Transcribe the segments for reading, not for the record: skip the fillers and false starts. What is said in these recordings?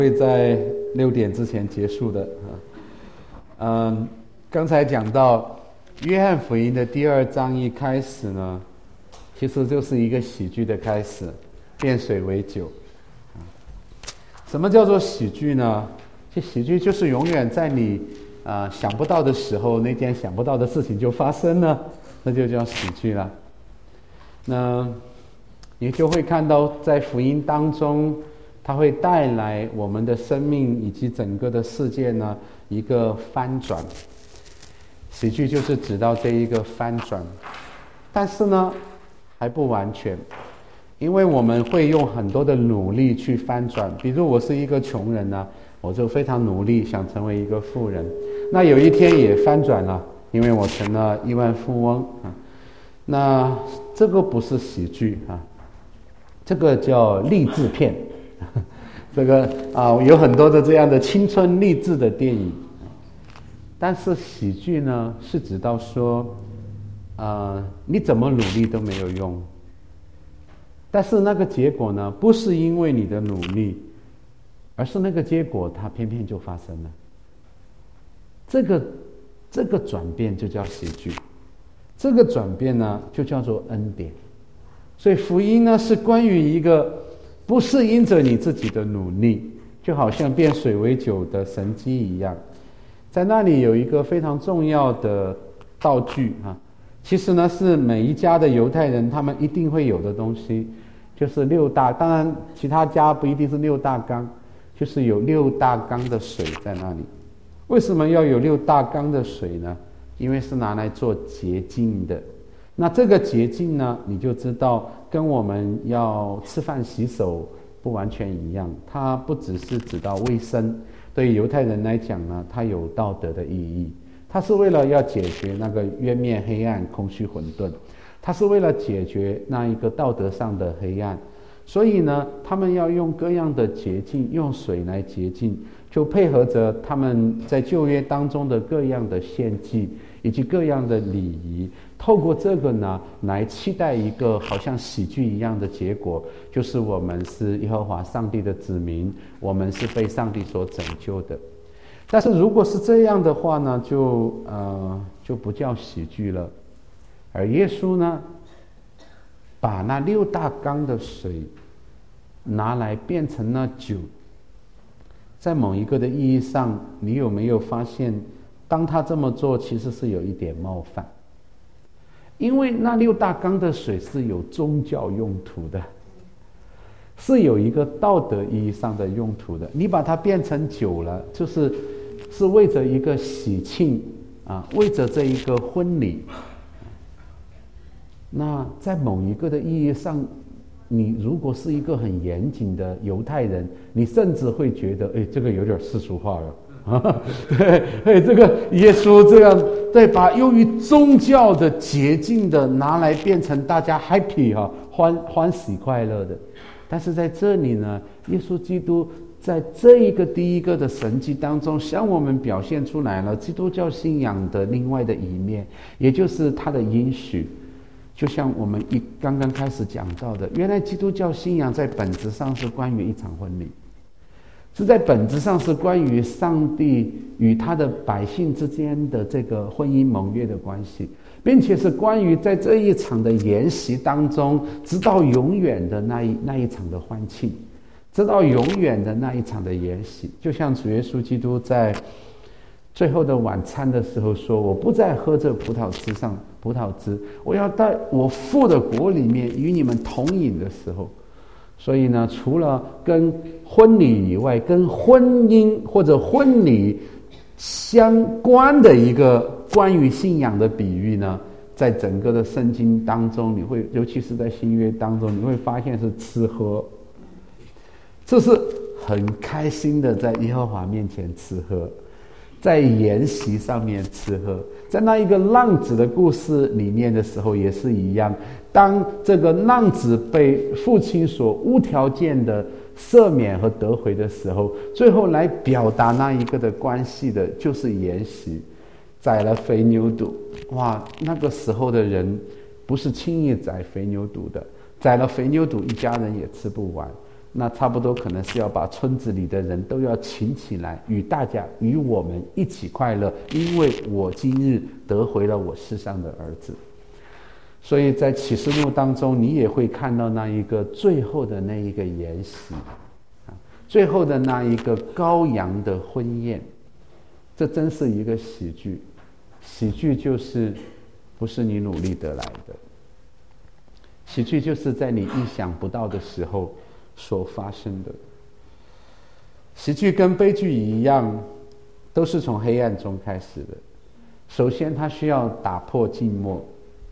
会在6点之前结束的刚才讲到约翰福音的第2章一开始呢，其实就是一个喜剧的开始，变水为酒。什么叫做喜剧呢？这喜剧就是永远在你想不到的时候，那件想不到的事情就发生了，那就叫喜剧了。那你就会看到在福音当中，它会带来我们的生命以及整个的世界呢一个翻转。喜剧就是指到这一个翻转，但是呢还不完全，因为我们会用很多的努力去翻转。比如我是一个穷人呢，我就非常努力想成为一个富人，那有一天也翻转了，因为我成了亿万富翁那这个不是喜剧这个叫励志片这个有很多的这样的青春励志的电影。但是喜剧呢是指到说你怎么努力都没有用，但是那个结果呢不是因为你的努力，而是那个结果它偏偏就发生了。这个转变就叫喜剧，这个转变呢就叫做恩典。所以福音呢是关于一个不是因着你自己的努力，就好像变水为酒的神迹一样。在那里有一个非常重要的道具其实呢是每一家的犹太人他们一定会有的东西，就是当然其他家不一定是6大缸，就是有6大缸的水在那里。为什么要有6大缸的水呢？因为是拿来做洁净的。那这个洁净呢，你就知道跟我们要吃饭洗手不完全一样，它不只是指到卫生，对于犹太人来讲呢，它有道德的意义。它是为了要解决那个渊面黑暗、空虚混沌，它是为了解决那一个道德上的黑暗。所以呢，他们要用各样的洁净，用水来洁净，就配合着他们在旧约当中的各样的献祭以及各样的礼仪，透过这个呢来期待一个好像喜剧一样的结果，就是我们是耶和华上帝的子民，我们是被上帝所拯救的。但是如果是这样的话呢，就不叫喜剧了。而耶稣呢把那6大缸的水拿来变成了酒，在某一个的意义上，你有没有发现当他这么做其实是有一点冒犯？因为那6大缸的水是有宗教用途的，是有一个道德意义上的用途的。你把它变成酒了，是为着一个喜庆为着这一个婚礼。那在某一个的意义上，你如果是一个很严谨的犹太人，你甚至会觉得这个有点世俗化了对，这个耶稣这样把由于宗教的洁净的拿来变成大家 happy 欢喜快乐的。但是在这里呢，耶稣基督在这一个第一个的神迹当中，向我们表现出来了基督教信仰的另外的一面，也就是他的应许。就像我们刚刚开始讲到的，原来基督教信仰在本质上是关于一场婚礼，是在本质上是关于上帝与他的百姓之间的这个婚姻盟约的关系，并且是关于在这一场的筵席当中，直到永远的那一场的欢庆，直到永远的那一场的筵席。就像主耶稣基督在最后的晚餐的时候说，我不再喝这葡萄汁，我要在我父的国里面与你们同饮的时候。所以呢，除了跟婚礼以外，跟婚姻或者婚礼相关的一个关于信仰的比喻呢，在整个的圣经当中，尤其是在新约当中，你会发现是吃喝。这是很开心的在耶和华面前吃喝，在筵席上面吃喝。在那一个浪子的故事里面的时候也是一样，当这个浪子被父亲所无条件的赦免和得回的时候，最后来表达那一个的关系的就是筵席，宰了肥牛犊。哇，那个时候的人不是轻易宰肥牛犊的，宰了肥牛犊一家人也吃不完。 那差不多可能是要把村子里的人都要请起来，与我们一起快乐，因为我今日得回了我世上的儿子。所以在启示录当中，你也会看到那一个最后的那一个筵席，最后的那一个羔羊的婚宴，这真是一个喜剧。喜剧就是不是你努力得来的，喜剧就是在你意想不到的时候所发生的。喜剧跟悲剧一样，都是从黑暗中开始的。首先它需要打破静默。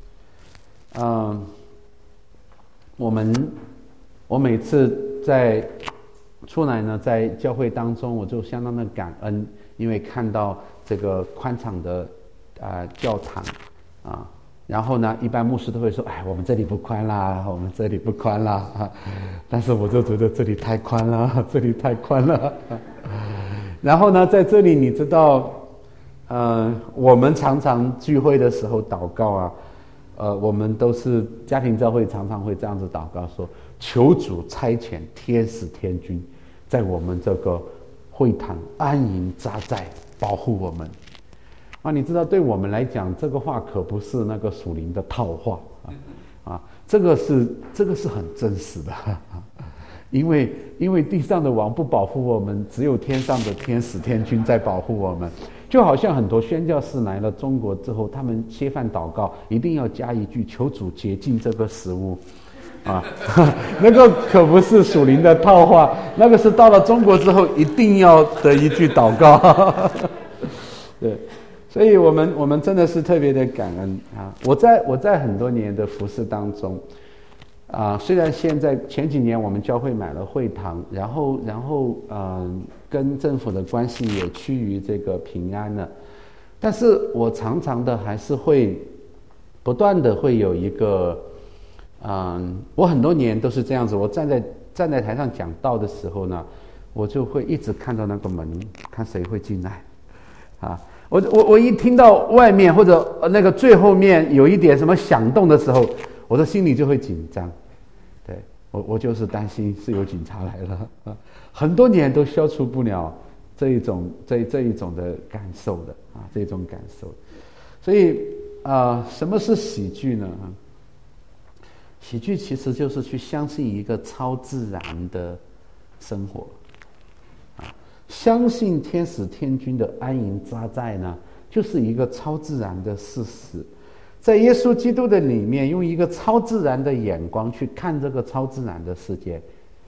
我每次在出来呢，在教会当中，我就相当的感恩，因为看到这个宽敞的教堂啊，然后呢，一般牧师都会说：“哎，我们这里不宽啦，我们这里不宽啦。”但是我就觉得这里太宽了，这里太宽了。然后呢，在这里你知道，我们常常聚会的时候祷告啊。我们都是家庭教会，常常会这样子祷告说：求主差遣天使天军，在我们这个会堂安营扎寨，保护我们。你知道，对我们来讲，这个话可不是那个属灵的套话这个是很真实的因为地上的王不保护我们，只有天上的天使天军在保护我们。就好像很多宣教士来了中国之后，他们切饭祷告一定要加一句：求主洁净这个食物那个可不是属灵的套话，那个是到了中国之后一定要的一句祷告对，所以我们真的是特别的感恩我在很多年的服事当中虽然现在前几年我们教会买了会堂，然后跟政府的关系也趋于这个平安了，但是我常常的还是会不断的会有一个我很多年都是这样子，我站在台上讲道的时候呢，我就会一直看到那个门，看谁会进来我一听到外面或者那个最后面有一点什么响动的时候，我的心里就会紧张。对，我就是担心是有警察来了很多年都消除不了这一种的感受的这种感受。所以什么是喜剧呢？喜剧其实就是去相信一个超自然的生活相信天使天军的安营扎寨呢，就是一个超自然的事实。在耶稣基督的里面，用一个超自然的眼光去看这个超自然的世界。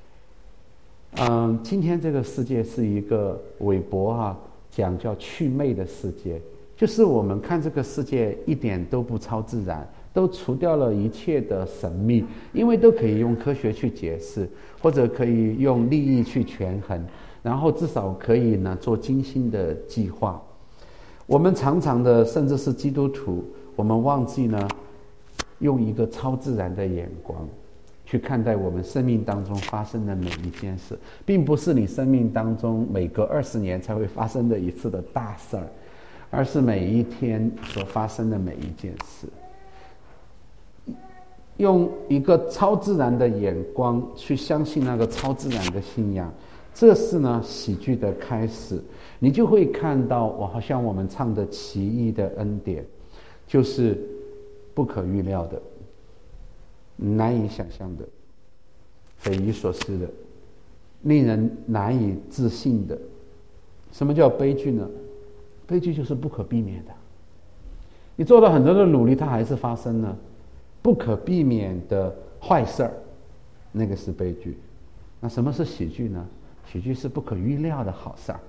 今天这个世界是一个韦伯讲叫祛魅的世界，就是我们看这个世界一点都不超自然，都除掉了一切的神秘，因为都可以用科学去解释，或者可以用利益去权衡，然后至少可以呢做精心的计划。我们常常的，甚至是基督徒，我们忘记呢用一个超自然的眼光去看待我们生命当中发生的每一件事，并不是你生命当中每隔20年才会发生的一次的大事儿，而是每一天所发生的每一件事。用一个超自然的眼光去相信那个超自然的信仰，这是呢喜剧的开始。你就会看到好像我们唱的奇异的恩典，就是不可预料的，难以想象的，匪夷所思的，令人难以置信的。什么叫悲剧呢？悲剧就是不可避免的，你做了很多的努力，它还是发生了不可避免的坏事儿，那个是悲剧。那什么是喜剧呢？喜剧是不可预料的好事儿。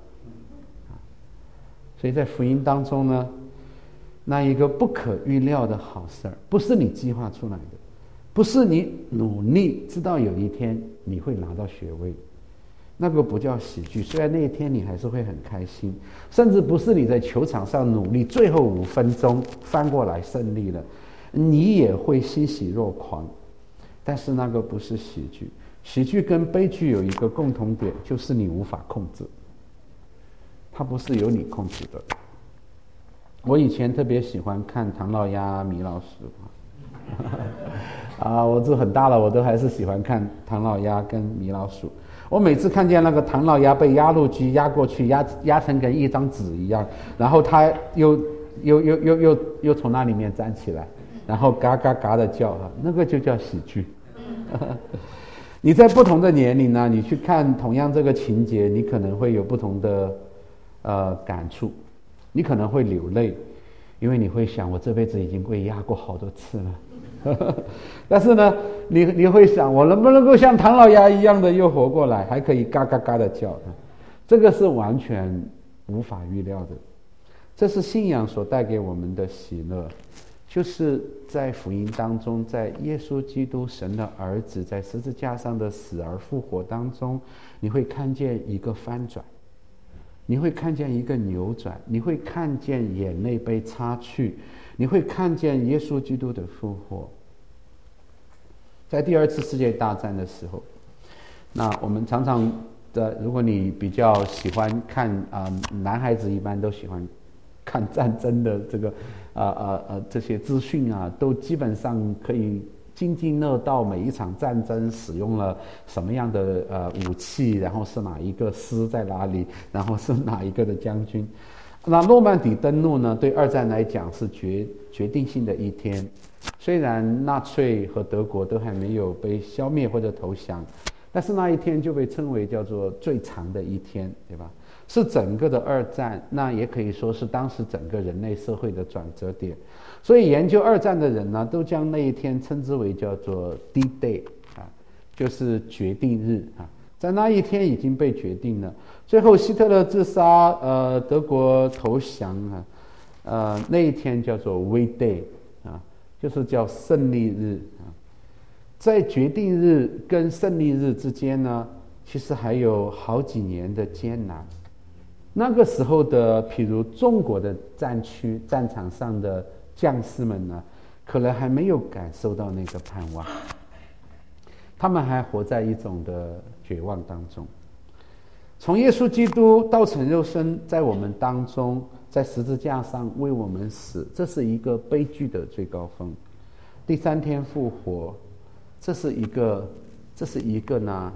所以在福音当中呢，那一个不可预料的好事儿，不是你计划出来的，不是你努力知道有一天你会拿到学位，那个不叫喜剧。虽然那一天你还是会很开心，甚至不是你在球场上努力最后5分钟翻过来胜利了，你也会欣喜若狂，但是那个不是喜剧。喜剧跟悲剧有一个共同点，就是你无法控制，它不是由你控制的。我以前特别喜欢看唐老鸭、米老鼠我是很大了，我都还是喜欢看唐老鸭跟米老鼠。我每次看见那个唐老鸭被压路机压过去，压成跟一张纸一样，然后它又从那里面站起来，然后嘎嘎嘎的叫，那个就叫喜剧。你在不同的年龄呢，你去看同样这个情节，你可能会有不同的感触，你可能会流泪，因为你会想，我这辈子已经被压过好多次了。但是呢，你会想，我能不能够像唐老鸭一样的又活过来，还可以嘎嘎嘎的叫？这个是完全无法预料的。这是信仰所带给我们的喜乐，就是在福音当中，在耶稣基督神的儿子在十字架上的死而复活当中，你会看见一个翻转，你会看见一个扭转，你会看见眼泪被擦去，你会看见耶稣基督的复活。在第二次世界大战的时候，那我们常常的，如果你比较喜欢看男孩子一般都喜欢看战争的这个这些资讯啊，都基本上可以津津乐道每一场战争使用了什么样的武器，然后是哪一个师在哪里，然后是哪一个的将军。那诺曼底登陆呢，对二战来讲是决定性的一天。虽然纳粹和德国都还没有被消灭或者投降，但是那一天就被称为叫做最长的一天，对吧？是整个的二战，那也可以说是当时整个人类社会的转折点。所以研究二战的人呢，都将那一天称之为叫做 D-Day 就是决定日在那一天已经被决定了。最后希特勒自杀，德国投降那一天叫做 V-Day 就是叫胜利日在决定日跟胜利日之间呢，其实还有好几年的艰难。那个时候的，譬如中国的战场上的将士们呢，可能还没有感受到那个盼望，他们还活在一种的绝望当中。从耶稣基督道成肉身在我们当中，在十字架上为我们死，这是一个悲剧的最高峰。第三天复活，这是一个呢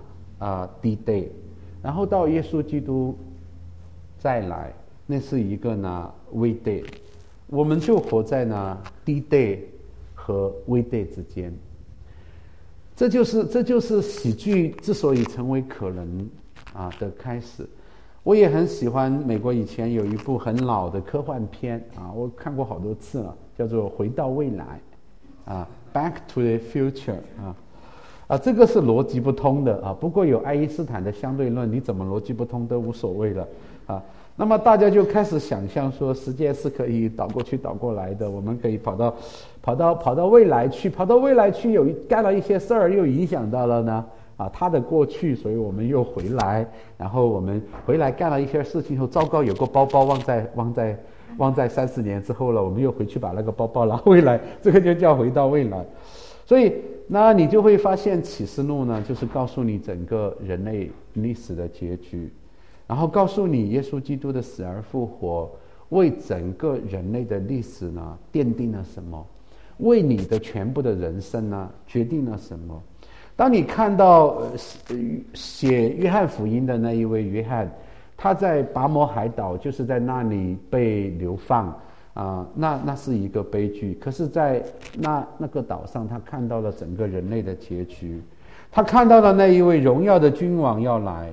D-Day， 然后到耶稣基督再来，那是一个呢 V-Day， 我们就活在呢 D-Day 和 V-Day 之间。这就是喜剧之所以成为可能的开始。我也很喜欢美国以前有一部很老的科幻片我看过好多次了，叫做《回到未来》Back to the Future 这个是逻辑不通的不过有爱因斯坦的相对论，你怎么逻辑不通都无所谓了那么大家就开始想象说，时间是可以倒过去倒过来的，我们可以跑到未来去，跑到未来去有干了一些事儿，又影响到了呢他的过去，所以我们又回来，然后我们回来干了一些事情后，糟糕，有个包包忘在30年之后了，我们又回去把那个包包拿回来，这个就叫回到未来。所以那你就会发现启示录呢，就是告诉你整个人类历史的结局，然后告诉你耶稣基督的死而复活为整个人类的历史呢奠定了什么，为你的全部的人生呢决定了什么。当你看到写约翰福音的那一位约翰，他在拔摩海岛，就是在那里被流放那是一个悲剧。可是在那个岛上，他看到了整个人类的结局，他看到了那一位荣耀的君王要来。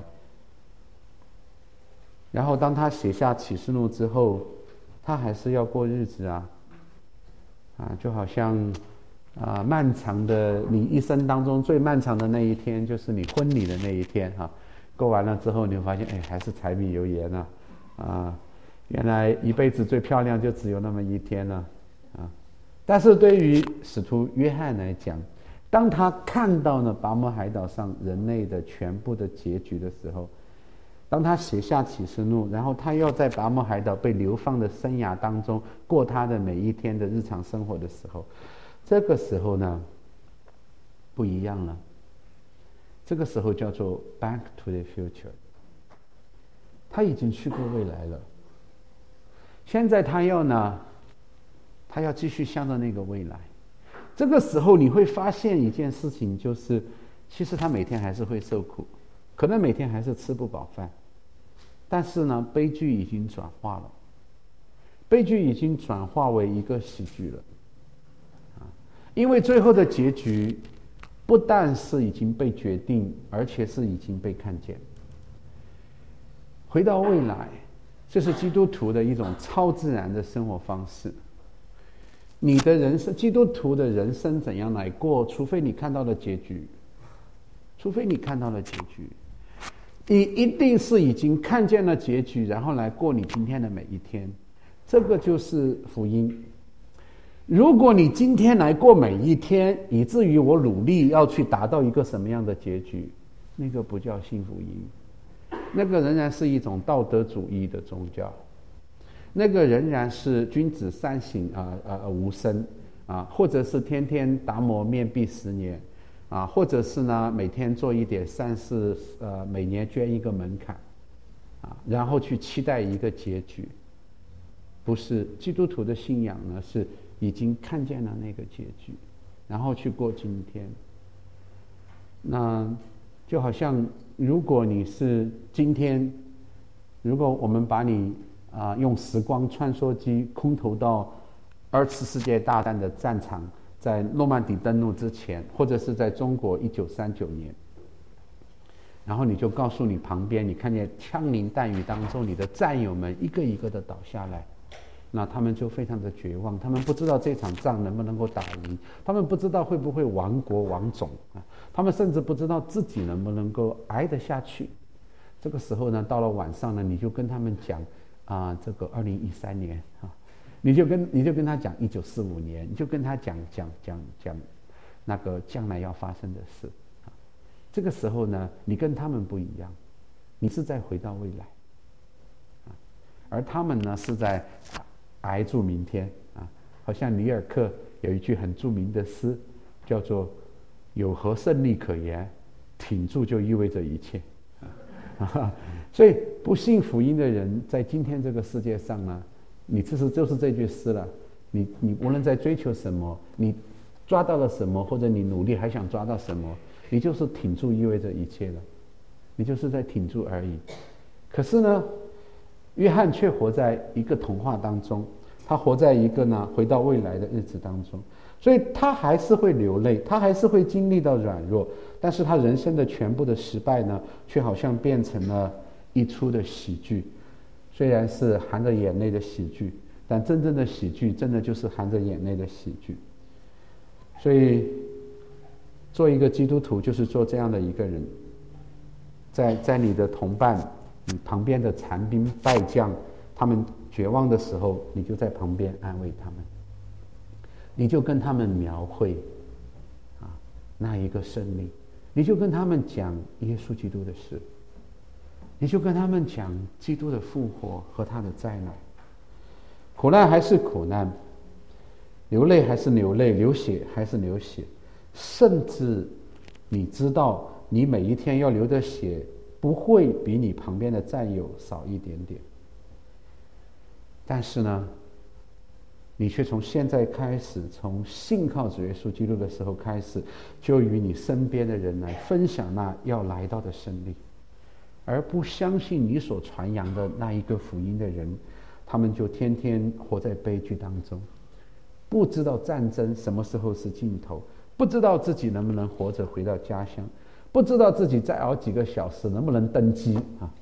然后当他写下启示录之后，他还是要过日子就好像漫长的你一生当中最漫长的那一天，就是你婚礼的那一天过完了之后，你会发现还是柴米油盐原来一辈子最漂亮就只有那么一天了但是对于使徒约翰来讲，当他看到了拔摩海岛上人类的全部的结局的时候，当他写下启示录，然后他要在拔摩海岛被流放的生涯当中过他的每一天的日常生活的时候，这个时候呢不一样了。这个时候叫做 Back to the Future， 他已经去过未来了，现在他要继续向着那个未来。 这个时候你会发现一件事情，就是其实他每天还是会受苦，可能每天还是吃不饱饭，但是呢，悲剧已经转化了，悲剧已经转化为一个喜剧了，因为最后的结局不但是已经被决定，而且是已经被看见。回到未来，这是基督徒的一种超自然的生活方式。你的人生，基督徒的人生怎样来过？除非你看到了结局，除非你看到了结局，你一定是已经看见了结局，然后来过你今天的每一天。这个就是福音。如果你今天来过每一天，以至于我努力要去达到一个什么样的结局，那个不叫信福音，那个仍然是一种道德主义的宗教，那个仍然是君子三省吾身或者是天天达摩面壁10年或者是呢每天做一点善事每年捐一个门槛然后去期待一个结局。不是，基督徒的信仰呢是已经看见了那个结局，然后去过今天。那就好像如果你是今天，如果我们把你用时光穿梭机空投到2次世界大战的战场，在诺曼底登陆之前，或者是在中国1939年，然后你就告诉你旁边，你看见枪林弹雨当中你的战友们一个一个的倒下来，那他们就非常的绝望，他们不知道这场仗能不能够打赢，他们不知道会不会亡国亡种他们甚至不知道自己能不能够挨得下去。这个时候呢，到了晚上呢，你就跟他们讲这个2013年你就跟他讲1945年，你就跟他讲那个将来要发生的事这个时候呢，你跟他们不一样，你是在回到未来而他们呢是在挨住明天好像里尔克有一句很著名的诗，叫做“有何胜利可言，挺住就意味着一切”所以不信福音的人在今天这个世界上呢，你就是这句诗了。你无论在追求什么，你抓到了什么，或者你努力还想抓到什么，你就是挺住意味着一切了，你就是在挺住而已。可是呢，约翰却活在一个童话当中，他活在一个呢回到未来的日子当中，所以他还是会流泪，他还是会经历到软弱，但是他人生的全部的失败呢，却好像变成了一出的喜剧。虽然是含着眼泪的喜剧，但真正的喜剧真的就是含着眼泪的喜剧。所以做一个基督徒就是做这样的一个人，在你的同伴，你旁边的残兵败将，他们绝望的时候，你就在旁边安慰他们，你就跟他们描绘那一个胜利，你就跟他们讲耶稣基督的事，你就跟他们讲基督的复活和他的再来。苦难还是苦难，流泪还是流泪，流血还是流血，甚至你知道你每一天要流的血不会比你旁边的战友少一点点，但是呢，你却从现在开始，从信靠主耶稣基督的时候开始，就与你身边的人来分享那要来到的胜利。而不相信你所传扬的那一个福音的人，他们就天天活在悲剧当中，不知道战争什么时候是尽头，不知道自己能不能活着回到家乡，不知道自己再熬几个小时能不能登机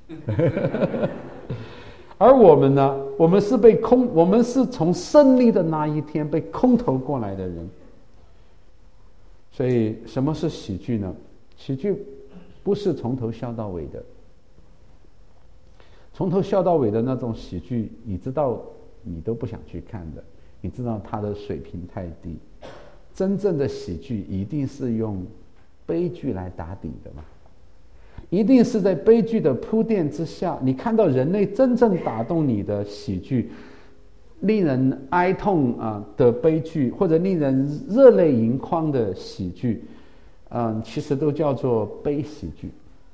而我们呢，我们是从胜利的那一天被空投过来的人。所以什么是喜剧呢？喜剧不是从头笑到尾的，从头笑到尾的那种喜剧，你知道你都不想去看的，你知道它的水平太低。真正的喜剧一定是用悲剧来打底的嘛，一定是在悲剧的铺垫之下，你看到人类真正打动你的喜剧，令人哀痛的悲剧，或者令人热泪盈眶的喜剧，其实都叫做悲喜剧。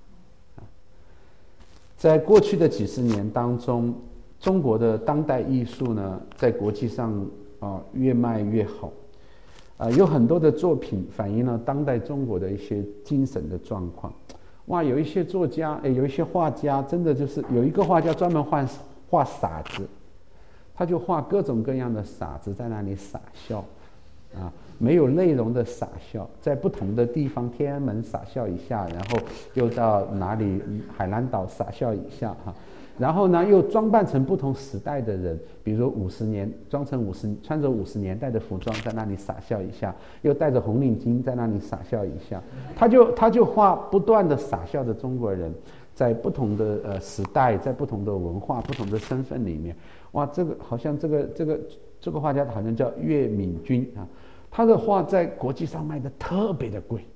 在过去的几十年当中，中国的当代艺术呢，在国际上越卖越好。 有很多的作品反映了当代中国的一些精神的状况。哇，有一些作家，有一些画家，真的就是有一个画家专门画傻子，他就画各种各样的傻子在那里傻笑，没有内容的傻笑，在不同的地方，天安门傻笑一下，然后又到哪里海南岛傻笑一下然后呢，又装扮成不同时代的人，比如50年穿着50年代的服装在那里傻笑一下，又戴着红领巾在那里傻笑一下，他就画不断的傻笑的中国人，在不同的时代，在不同的文化、不同的身份里面，哇，这个好像这个画家好像叫岳敏君他的画在国际上卖的特别的贵。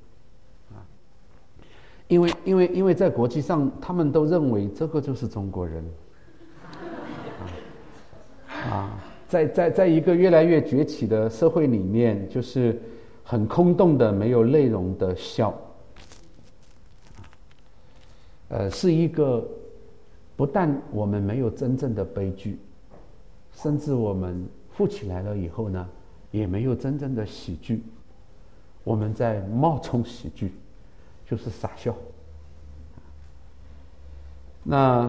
因为在国际上，他们都认为这个就是中国人，在一个越来越崛起的社会里面，就是很空洞的、没有内容的笑，是一个不但我们没有真正的悲剧，甚至我们富起来了以后呢，也没有真正的喜剧，我们在冒充喜剧。就是傻笑。那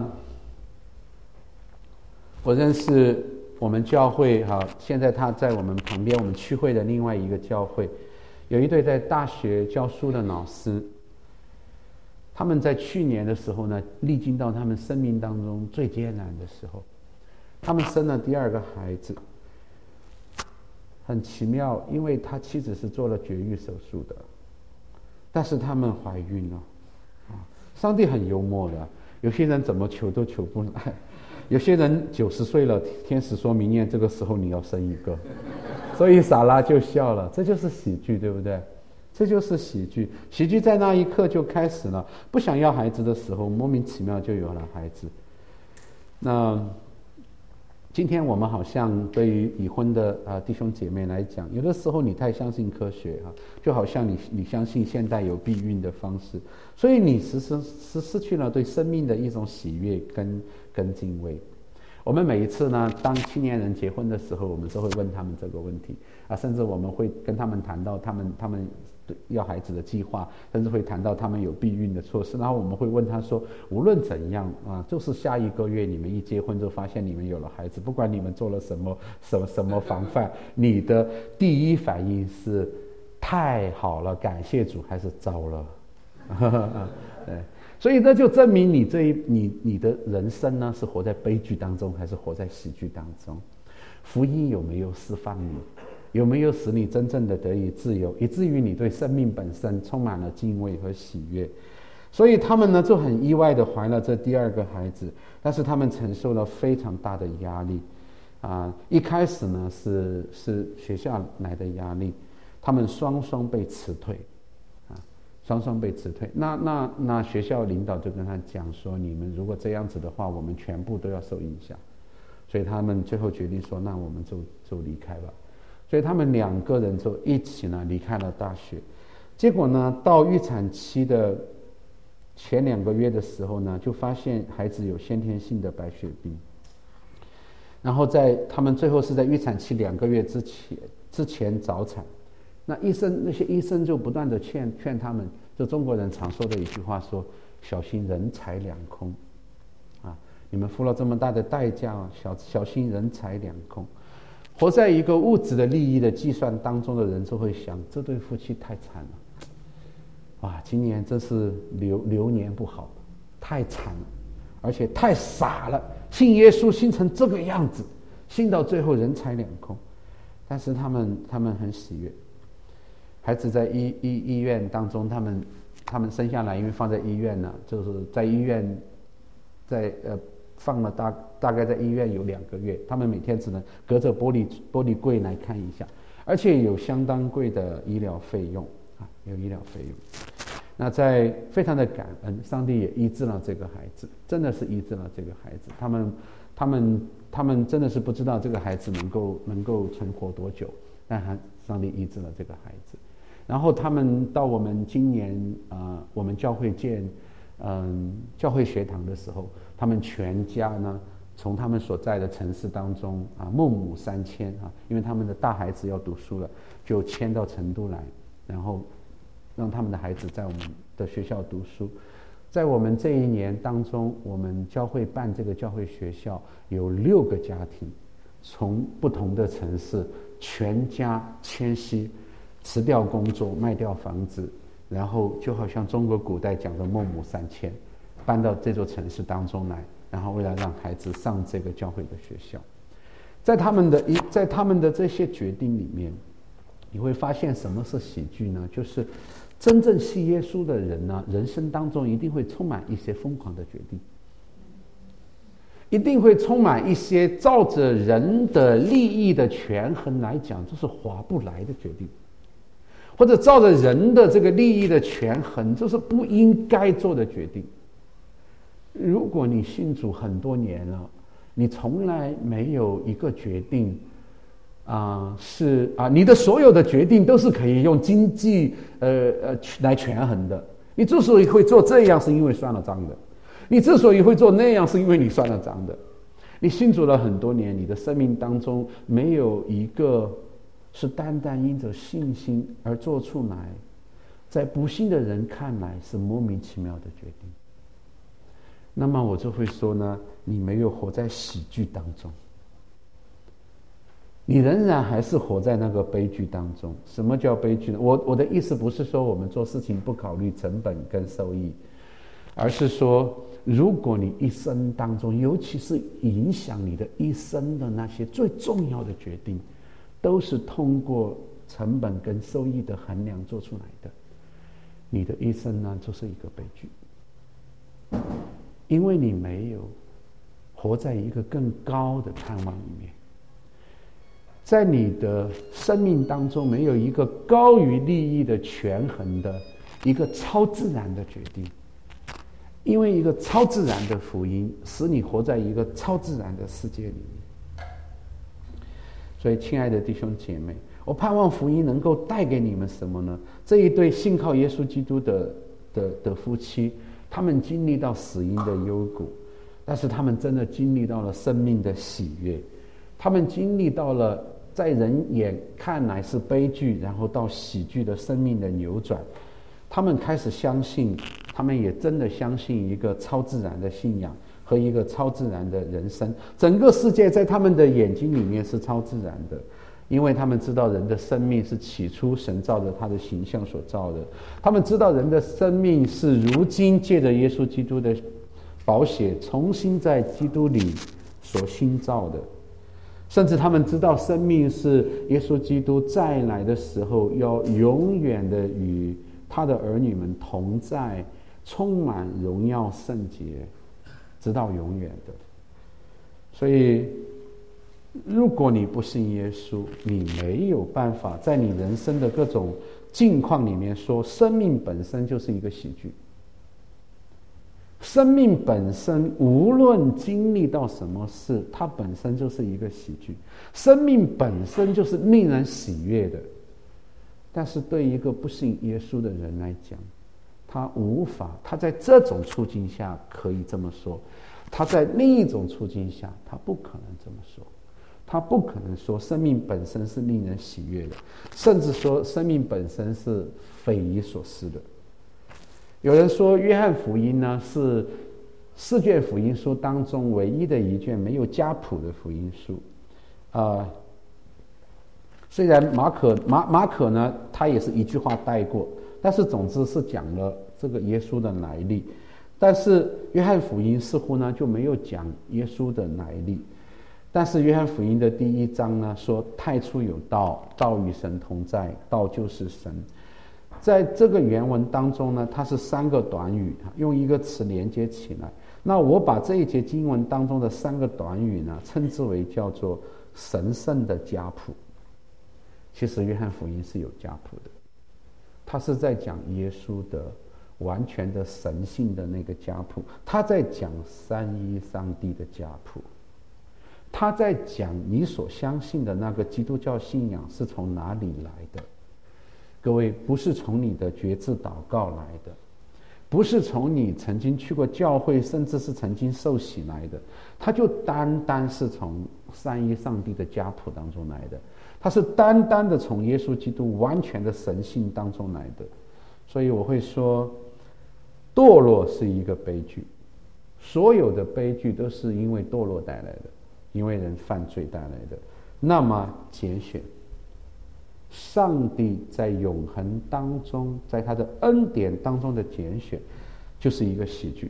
我认识我们教会现在他在我们旁边，我们区会的另外一个教会，有一对在大学教书的老师，他们在去年的时候呢，历经到他们生命当中最艰难的时候，他们生了第2个孩子。很奇妙，因为他妻子是做了绝育手术的，但是他们怀孕了。上帝很幽默的，有些人怎么求都求不来，有些人90岁了，天使说明年这个时候你要生一个，所以撒拉就笑了，这就是喜剧，对不对？这就是喜剧，喜剧在那一刻就开始了。不想要孩子的时候，莫名其妙就有了孩子。那今天我们好像对于已婚的弟兄姐妹来讲，有的时候你太相信科学就好像你相信现代有避孕的方式，所以你失去了对生命的一种喜悦跟敬畏。我们每一次呢，当青年人结婚的时候，我们都会问他们这个问题甚至我们会跟他们谈到他们要孩子的计划，甚至会谈到他们有避孕的措施，然后我们会问他说，无论怎样就是下一个月你们一结婚就发现你们有了孩子，不管你们做了什么防范，你的第一反应是太好了，感谢主，还是糟了？对，所以这就证明你的人生呢，是活在悲剧当中，还是活在喜剧当中？福音有没有释放你？有没有使你真正的得以自由，以至于你对生命本身充满了敬畏和喜悦？所以他们呢就很意外的怀了这第2个孩子，但是他们承受了非常大的压力一开始呢是学校来的压力，他们双双被辞退双双被辞退。那学校领导就跟他讲说，你们如果这样子的话，我们全部都要受影响。所以他们最后决定说，那我们就离开吧。所以他们2个人就一起呢离开了大学。结果呢，到预产期的前2个月的时候呢，就发现孩子有先天性的白血病。然后他们最后是在预产期2个月之前早产。那些医生就不断的劝他们，就中国人常说的一句话说，小心人财两空你们付了这么大的代价小心人财两空。活在一个物质的利益的计算当中的人就会想，这对夫妻太惨了今年真是流年不好，太惨了，而且太傻了，信耶稣信成这个样子，信到最后人财两空。但是他们很喜悦，孩子在医院当中，他们生下来，因为放在医院呢，就是在医院放了大概在医院有2个月，他们每天只能隔着玻璃柜来看一下，而且有相当贵的医疗费用有医疗费用。那在非常的感恩，上帝也医治了这个孩子，真的是医治了这个孩子。他们真的是不知道这个孩子能够存活多久，但上帝医治了这个孩子。然后他们到我们今年我们教会建教会学堂的时候，他们全家呢从他们所在的城市当中孟母3000因为他们的大孩子要读书了，就迁到成都来，然后让他们的孩子在我们的学校读书。在我们这一年当中，我们教会办这个教会学校，有6个家庭从不同的城市全家迁徙，辞掉工作，卖掉房子，然后就好像中国古代讲的孟母3000，搬到这座城市当中来，然后为了让孩子上这个教会的学校。在他们的这些决定里面，你会发现什么是喜剧呢？就是真正信耶稣的人呢，人生当中一定会充满一些疯狂的决定，一定会充满一些照着人的利益的权衡来讲，这是划不来的决定，或者照着人的这个利益的权衡，这是不应该做的决定。如果你信主很多年了，你从来没有一个决定你的所有的决定都是可以用经济来权衡的。你之所以会做这样，是因为算了账的；你之所以会做那样，是因为你算了账的。你信主了很多年，你的生命当中没有一个是单单因着信心而做出来，在不信的人看来是莫名其妙的决定。那么我就会说呢，你没有活在喜剧当中，你仍然还是活在那个悲剧当中。什么叫悲剧呢？我的意思不是说我们做事情不考虑成本跟收益，而是说，如果你一生当中，尤其是影响你的一生的那些最重要的决定，都是通过成本跟收益的衡量做出来的，你的一生呢，就是一个悲剧。因为你没有活在一个更高的盼望里面，在你的生命当中没有一个高于利益的权衡的一个超自然的决定，因为一个超自然的福音使你活在一个超自然的世界里面。所以亲爱的弟兄姐妹，我盼望福音能够带给你们什么呢？这一对信靠耶稣基督的夫妻，他们经历到死荫的幽谷，但是他们真的经历到了生命的喜悦，他们经历到了在人眼看来是悲剧，然后到喜剧的生命的扭转。他们开始相信，他们也真的相信一个超自然的信仰和一个超自然的人生。整个世界在他们的眼睛里面是超自然的，因为他们知道人的生命是起初神照着他的形象所造的，他们知道人的生命是如今借着耶稣基督的宝血重新在基督里所新造的，甚至他们知道生命是耶稣基督再来的时候要永远的与他的儿女们同在，充满荣耀圣洁，直到永远的。所以如果你不信耶稣，你没有办法在你人生的各种境况里面说生命本身就是一个喜剧。生命本身无论经历到什么事，它本身就是一个喜剧。生命本身就是令人喜悦的。但是对一个不信耶稣的人来讲，他无法，他在这种处境下可以这么说，他在另一种处境下他不可能这么说。他不可能说生命本身是令人喜悦的，甚至说生命本身是匪夷所思的。有人说约翰福音呢是4卷福音书当中唯一的一卷没有家谱的福音书。虽然马可呢他也是一句话带过，但是总之是讲了这个耶稣的来历。但是约翰福音似乎呢就没有讲耶稣的来历。但是约翰福音的第1章呢说，太初有道，道与神同在，道就是神。在这个原文当中呢，它是3个短语用一个词连接起来。那我把这一节经文当中的3个短语呢称之为叫做神圣的家谱。其实约翰福音是有家谱的，他是在讲耶稣的完全的神性的那个家谱，他在讲三一上帝的家谱，他在讲你所相信的那个基督教信仰是从哪里来的。各位，不是从你的决志祷告来的， 不是从你曾经去过教会，甚至是曾经受洗来的，它就单单是从三一上帝的家谱当中来的，它是单单的从耶稣基督完全的神性当中来的。所以我会说，堕落是一个悲剧，所有的悲剧都是因为堕落带来的，因为人犯罪带来的。那么拣选，上帝在永恒当中，在他的恩典当中的拣选，就是一个喜剧。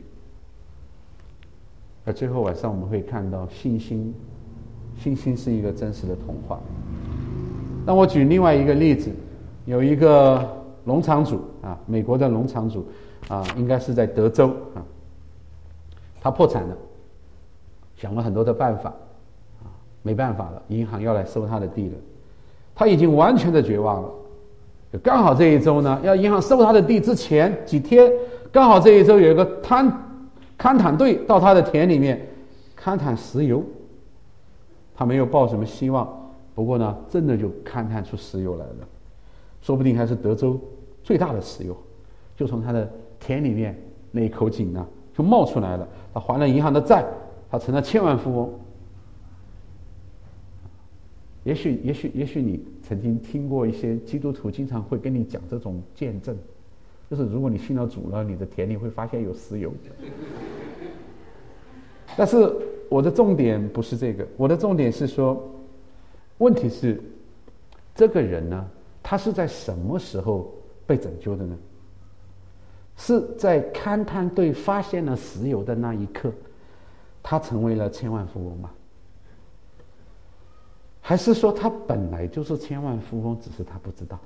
而最后晚上我们会看到信心，信心是一个真实的童话。那我举另外一个例子，有一个农场主啊，美国的农场主啊，应该是在德州啊，他破产了，想了很多的办法啊，没办法了，银行要来收他的地了，他已经完全的绝望了。刚好这一周呢，要银行收他的地之前几天，刚好这一周有一个勘探队到他的田里面勘探石油，他没有抱什么希望，不过呢，真的就勘探出石油来了，说不定还是德州最大的石油，就从他的田里面那一口井呢就冒出来了。他还了银行的债，他成了千万富翁。也许你曾经听过一些基督徒经常会跟你讲这种见证，就是如果你信了主了，你的田里会发现有石油。但是我的重点不是这个，我的重点是说，问题是这个人呢，他是在什么时候被拯救的呢？是在勘探队发现了石油的那一刻，他成为了千万富翁吗？还是说他本来就是千万富翁，只是他不知道？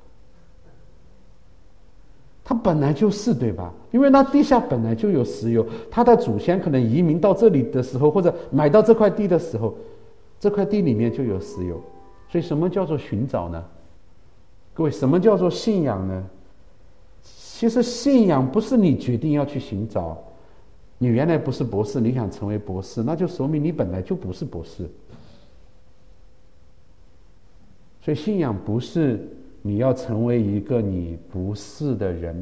他本来就是，对吧？因为那地下本来就有石油，他的祖先可能移民到这里的时候，或者买到这块地的时候，这块地里面就有石油。所以什么叫做寻找呢？各位，什么叫做信仰呢？其实信仰不是你决定要去寻找，你原来不是博士，你想成为博士，那就说明你本来就不是博士。所以信仰不是你要成为一个你不是的人，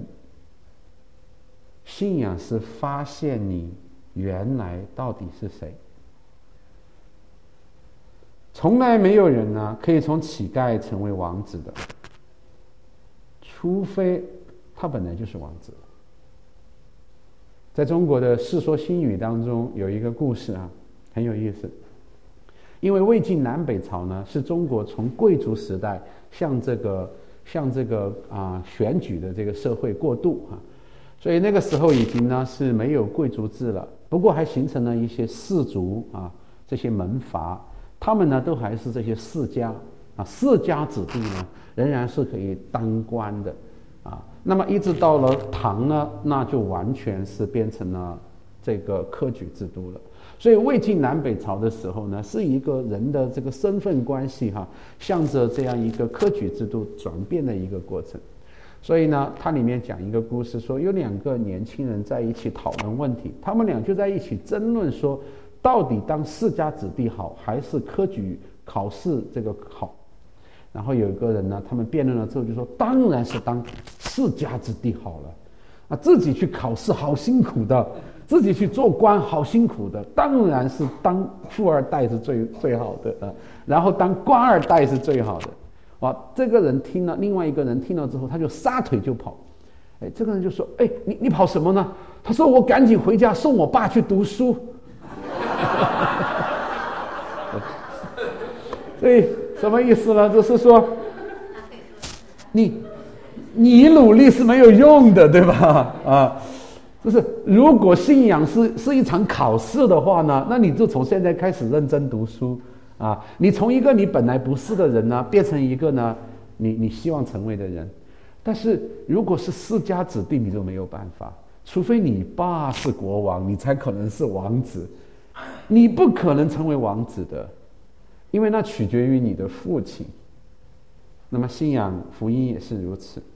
信仰是发现你原来到底是谁。从来没有人呢可以从乞丐成为王子的，除非他本来就是王子。在中国的《世说新语》当中有一个故事啊，很有意思。因为魏晋南北朝呢，是中国从贵族时代向这个选举的这个社会过渡啊，所以那个时候已经呢是没有贵族制了，不过还形成了一些士族啊，这些门阀，他们呢都还是这些世家啊，世家子弟呢仍然是可以当官的啊。那么一直到了唐呢，那就完全是变成了这个科举制度了。所以魏晋南北朝的时候呢，是一个人的这个身份关系向着这样一个科举制度转变的一个过程。所以呢，它里面讲一个故事，说有两个年轻人在一起讨论问题，他们俩就在一起争论说，到底当世家子弟好，还是科举考试这个好？然后有一个人呢，他们辩论了之后就说，当然是当世家子弟好了啊，自己去考试好辛苦的。自己去做官好辛苦的，当然是当富二代是最好的啊，然后当官二代是最好的。哇，这个人听了，另外一个人听了之后，他就撒腿就跑。哎，这个人就说：“哎，你跑什么呢？”他说：“我赶紧回家送我爸去读书。”所以什么意思呢？就是说，你努力是没有用的，对吧？啊。就是如果信仰是一场考试的话呢，那你就从现在开始认真读书啊！你从一个你本来不是的人呢，变成一个呢你希望成为的人。但是如果是世家子弟，你就没有办法，除非你爸是国王，你才可能是王子。你不可能成为王子的，因为那取决于你的父亲。那么信仰福音也是如此。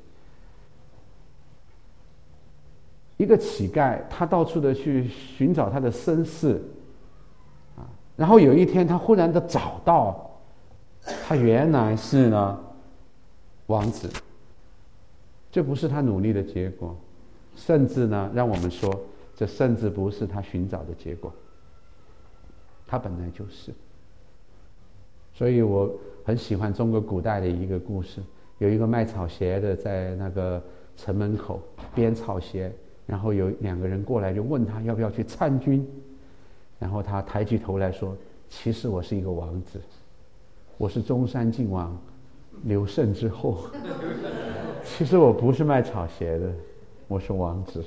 一个乞丐，他到处的去寻找他的身世，啊，然后有一天他忽然的找到，他原来是呢王子，这不是他努力的结果， 甚至呢，让我们说，这甚至不是他寻找的结果，他本来就是。所以我很喜欢中国古代的一个故事，有一个卖草鞋的在那个城门口编草鞋，然后有2个人过来就问他要不要去参军，然后他抬起头来说，其实我是一个王子，我是中山靖王刘胜之后，其实我不是卖草鞋的，我是王子。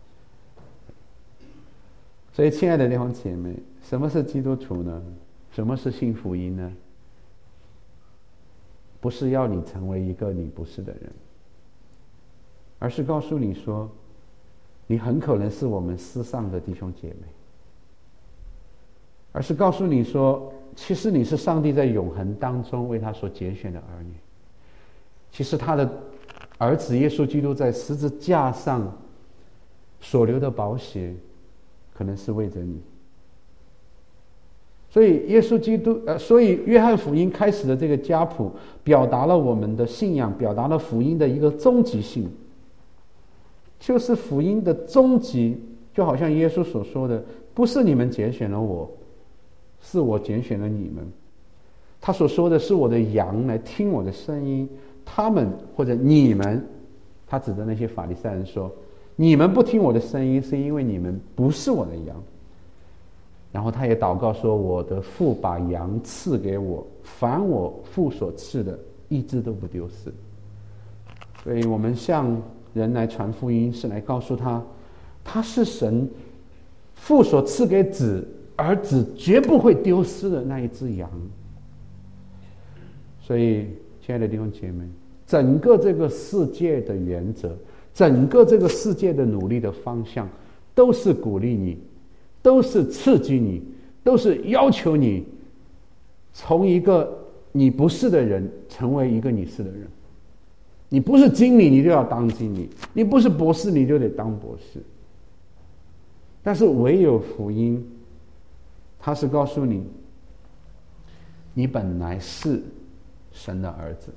所以亲爱的弟兄姐妹，什么是基督徒呢？什么是信福音呢？不是要你成为一个你不是的人，而是告诉你说，你很可能是我们世上的弟兄姐妹，而是告诉你说，其实你是上帝在永恒当中为他所拣选的儿女，其实他的儿子耶稣基督在十字架上所流的宝血可能是为着你。所以耶稣基督所以约翰福音开始的这个家谱表达了我们的信仰，表达了福音的一个终极性，就是福音的终极，就好像耶稣所说的，不是你们拣选了我，是我拣选了你们。他所说的是我的羊来听我的声音，他们或者你们，他指的那些法利赛人说，你们不听我的声音是因为你们不是我的羊。然后他也祷告说，我的父把羊赐给我，凡我父所赐的一只都不丢失。所以我们向人来传福音，是来告诉他，他是神父所赐给子，而子绝不会丢失的那一只羊。所以亲爱的弟兄姐妹，整个这个世界的原则，整个这个世界的努力的方向，都是鼓励你，都是刺激你，都是要求你从一个你不是的人成为一个你是的人。你不是经理，你就要当经理；你不是博士，你就得当博士。但是唯有福音，它是告诉你，你本来是神的儿子。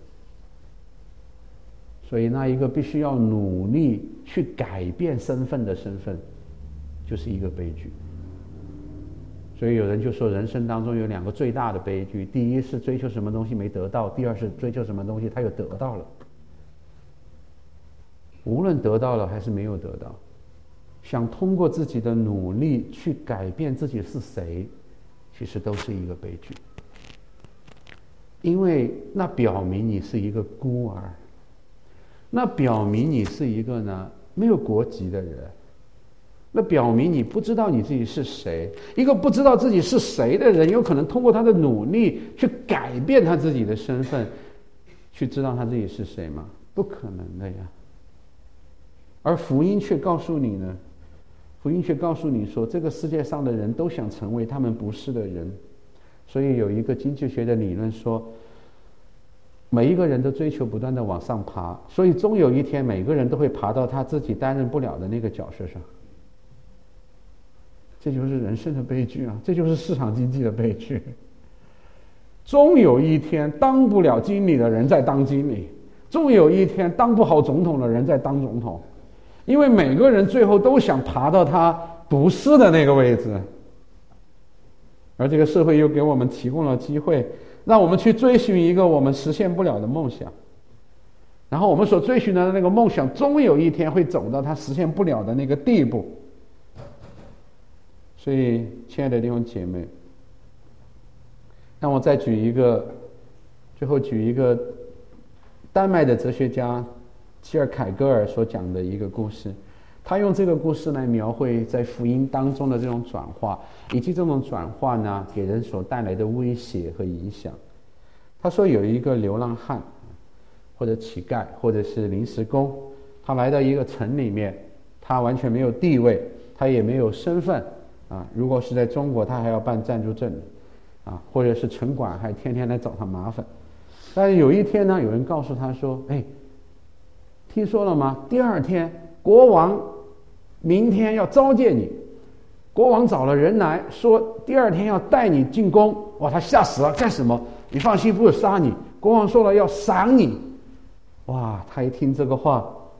所以那一个必须要努力去改变身份的身份，就是一个悲剧。所以有人就说，人生当中有2个最大的悲剧，第一是追求什么东西没得到，第二是追求什么东西他又得到了。无论得到了还是没有得到，想通过自己的努力去改变自己是谁，其实都是一个悲剧。因为那表明你是一个孤儿，那表明你是一个没有国籍的人，那表明你不知道你自己是谁。一个不知道自己是谁的人，有可能通过他的努力去改变他自己的身份，去知道他自己是谁吗？不可能的呀。而福音却告诉你呢，福音却告诉你说，这个世界上的人都想成为他们不是的人。所以有一个经济学的理论说，每一个人都追求不断的往上爬，所以终有一天每个人都会爬到他自己担任不了的那个角色上。这就是人生的悲剧啊，这就是市场经济的悲剧。终有一天当不了经理的人在当经理，终有一天当不好总统的人在当总统，因为每个人最后都想爬到他不是的那个位置。而这个社会又给我们提供了机会，让我们去追寻一个我们实现不了的梦想，然后我们所追寻的那个梦想终有一天会走到他实现不了的那个地步。所以亲爱的弟兄姐妹，让我再最后举一个丹麦的哲学家齐尔凯格尔所讲的一个故事。他用这个故事来描绘在福音当中的这种转化，以及这种转化呢给人所带来的威胁和影响。他说有一个流浪汉或者乞丐或者是临时工，他来到一个城里面，他完全没有地位，他也没有身份啊。如果是在中国，他还要办暂住证啊，或者是城管还天天来找他麻烦。但是有一天呢，有人告诉他说，听说了吗？第二天国王明天要召见你。国王找了人来说，第二天要带你进宫。哇，他吓死了，干什么？你放心，不会杀你。国王说了要赏你。哇，他一听这个话，